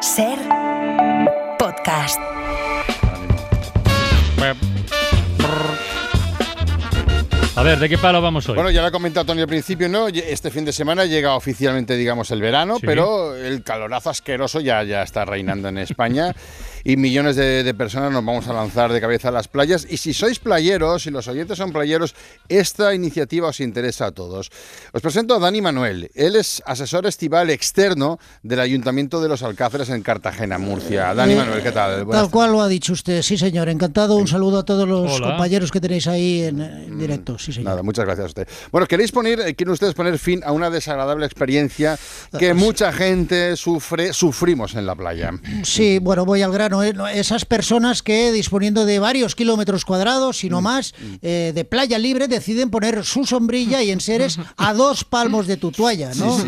Ser podcast. A ver, ¿de qué palo vamos hoy? Bueno, ya lo ha comentado Tony al principio, ¿no? Este fin de semana llega oficialmente, digamos, el verano, Sí. pero el calorazo asqueroso ya está reinando en España y millones de personas nos vamos a lanzar de cabeza a las playas. Y si sois playeros, si los oyentes son playeros, esta iniciativa os interesa a todos. Os presento a Dani Manuel. Él es asesor estival externo del Ayuntamiento de los Alcázares en Cartagena, Murcia. Dani Manuel, ¿qué tal? Tal cual lo ha dicho usted, sí señor, encantado, un saludo a todos los Hola. compañeros que tenéis ahí en directo, sí señor. Nada, muchas gracias a usted. Bueno, quieren ustedes poner fin a una desagradable experiencia que mucha gente sufrimos en la playa. Sí, bueno, voy al grano, esas personas que disponiendo de varios kilómetros cuadrados, si no más, de playa libre, deciden poner su sombrilla y enseres a 2 palmos de tu toalla, ¿no?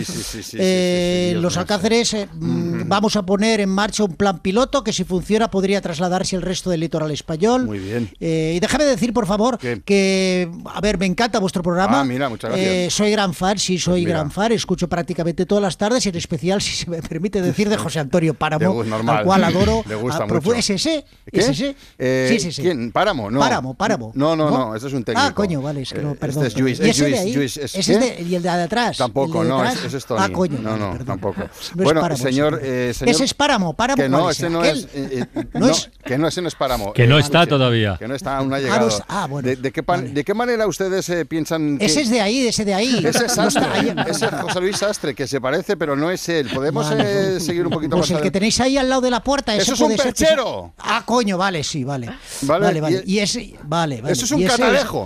Sí, Los Alcázares vamos a poner en marcha un plan piloto que si funciona podría trasladarse al resto del litoral español. Muy bien. Y déjame decir, por favor, ¿Qué? que, a ver, me encanta vuestro programa. Ah, mira, muchas gracias. Soy gran fan, sí, soy Mira. gran fan, escucho prácticamente todas las tardes, y en especial, si se me permite decir, de José Antonio Páramo, Normal. al cual adoro. Le gusta Pero mucho. ¿Es ese? ¿Qué? ¿Es ese? Sí. ¿Quién? ¿Páramo? No. Páramo. No, ese es un técnico. Ah, coño, vale, es que no, perdón. Este es Lluís. ¿Y ese de Lluís, ahí? Lluís, ¿Ese es ¿qué? ¿Y el de atrás? Tampoco, ¿El de no, detrás? ese es Tony. Ah, coño. No, vale, perdón. tampoco. No es Bueno, Páramo, señor... Ese es Páramo. Que ¿Cuál no, es? ese no ¿Aquel? es... ¿No es? Que no, ese no es Páramo. Que no está escuche, todavía. Que no está, aún no ha llegado. Bueno. ¿De qué manera ustedes piensan que...? Ese es de ahí, ese de ahí. Ese es No está Sastre, ahí. ese es José Luis Sastre, que se parece, pero no es él. ¿Podemos Vale. seguir un poquito Pues más el que adelante? tenéis ahí al lado de la puerta, ese ¡Eso es un puede ser que perchero! sea- Ah, coño, vale, sí, vale. Vale, Y ese, vale. Eso es un Y ese catalejo.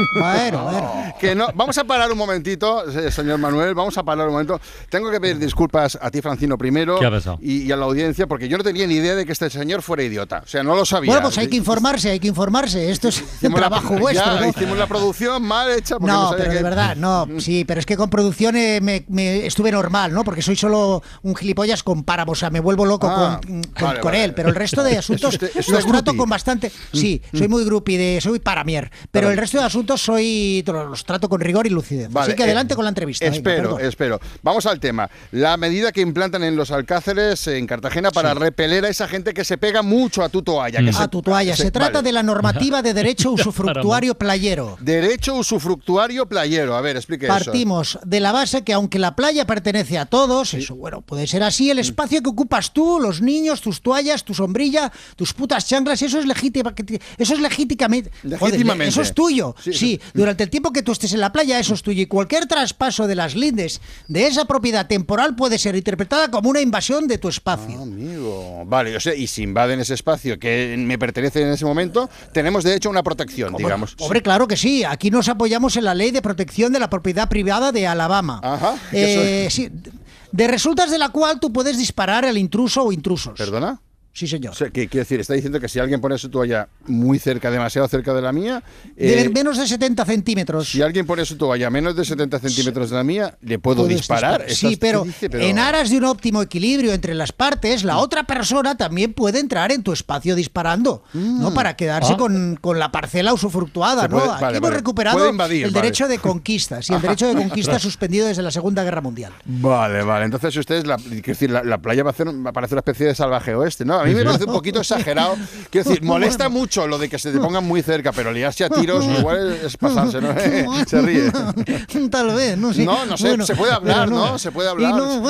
Bueno. Que no, vamos a parar un momentito, señor Manuel, vamos a parar un momento. Tengo que pedir disculpas a ti, Francino, primero. ¿Qué ha pasado? Y a la audiencia, porque yo no tenía ni idea de que este señor fuera idiota. O sea, no lo sabía. Bueno, pues hay que informarse. Esto es un Hicimos trabajo vuestro, ya, ¿no? hicimos la producción mal hecha. Porque No, sabía pero que- de verdad, no, sí, pero es que con producción me estuve normal, ¿no? Porque soy solo un gilipollas con Páramo, o sea, me vuelvo loco con vale. él, pero el resto de asuntos Es usted los trato groupie. con bastante... Sí, soy muy groupie, soy paramier, pero el resto de asuntos los trato con rigor y lucidez. Vale, Así que adelante con la entrevista. venga, perdón. Espero. Vamos al tema. La medida que implantan en los Alcázares, en Cartagena, para repeler a esa gente que se pega mucho a tu toalla. Que A tu toalla. Se trata de la normativa de derecho usufructuario playero. Derecho usufructuario playero. A ver, explique eso. Partimos de la base que aunque la playa pertenece a todos, eso bueno, puede ser así, el espacio que ocupas tú, los niños, tus toallas, tu sombrilla, tus putas chanclas, eso es legítimamente, Legítimamente. eso es tuyo. Sí, Sí, durante el tiempo que tú estés en la playa, eso es tuyo. Y cualquier traspaso de las lindes de esa propiedad temporal puede ser interpretada como una invasión de tu espacio. Amigo. Vale, o sea, y si invaden ese espacio que me pertenece en ese momento, tenemos de hecho una protección, digamos. Hombre, claro que sí. Aquí nos apoyamos en la Ley de Protección de la Propiedad Privada de Alabama. Ajá, que Sí, de resultas de la cual tú puedes disparar al intruso o intrusos. ¿Perdona? Sí, señor. O sea, ¿qué quiere decir? Está diciendo que si alguien pone su toalla muy cerca, demasiado cerca de la mía... De menos de 70 centímetros. si alguien pone su toalla menos de 70 centímetros de la mía, ¿le puedo Puedes disparar? Sí, ¿Qué pero dice? en aras de un óptimo equilibrio entre las partes, la otra persona también puede entrar en tu espacio disparando, ¿no? Para quedarse con la parcela usufructuada, Se ¿no? puede- Aquí vale, hemos vale. recuperado Puede invadir, el vale. derecho de conquista, sí, el derecho de conquista suspendido desde la Segunda Guerra Mundial. Vale. Entonces ustedes, quiero decir, la playa va a parecer una especie de salvaje oeste, ¿no? A mí me parece un poquito exagerado. Quiero decir, molesta mucho lo de que se te pongan muy cerca, pero liarse a tiros igual es pasarse, ¿no? Se ríe. Tal vez, no sé. No sé, se puede hablar, pero ¿no? Se puede hablar. Y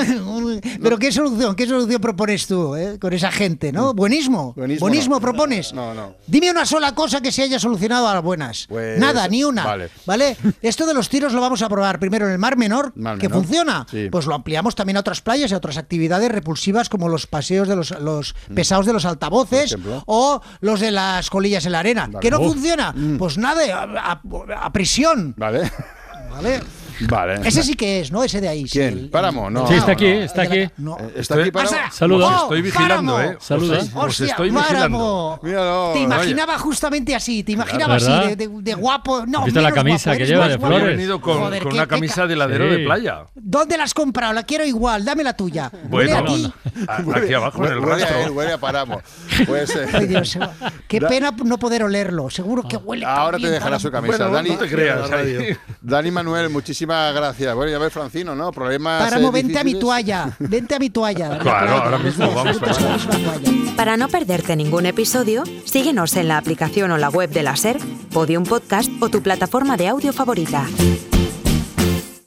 pero ¿qué solución propones tú con esa gente, no? Buenismo no. propones. No. Dime una sola cosa que se haya solucionado a las buenas. Pues, Nada, ni una. vale. Esto de los tiros lo vamos a probar primero en el Mar Menor, que funciona. Sí. Pues lo ampliamos también a otras playas y a otras actividades repulsivas como los paseos de los pesados de los altavoces Por ejemplo. o los de las colillas en la arena. Vale. ¿Que no funciona? Pues nada, a prisión. Vale. ¿Vale? Vale. Ese sí que es, ¿no? Ese de ahí. sí, ¿Quién? ¿Páramo? No. Sí, está no, aquí, no. está aquí. No. ¿Está aquí Páramo? ¡Pasa! Saluda. ¡Oh, Estoy vigilando, Páramo! Saluda. Os Hostia, estoy vigilando. Páramo. Míralo. Te Vaya. imaginaba justamente así, te imaginaba ¿Verdad? así, de guapo. No, ¿Has visto la menos camisa guapo, que eres lleva más de guapo. He flores? venido con Joder, una camisa de heladero Sí. de playa. ¿Dónde la has comprado? La quiero igual, dame la tuya. Huele Bueno, a ti. aquí abajo en el Huele a él, rastro. huele a Páramo. Pues, Ay, Dios, qué pena no poder olerlo. Seguro que huele ahora tan te bien, dejará su Páramo. camisa. Bueno, Dani, no te creas. ahí. Dani Manuel, muchísimas muchísimas gracias. Bueno, y a ver, Francino, ¿no? Problemas Páramo, vente a mi difíciles. toalla. Vente a mi toalla. Claro, ahora mismo vamos a para allá. Para no perderte ningún episodio, síguenos en la aplicación o la web de la SER, Podium Podcast o tu plataforma de audio favorita.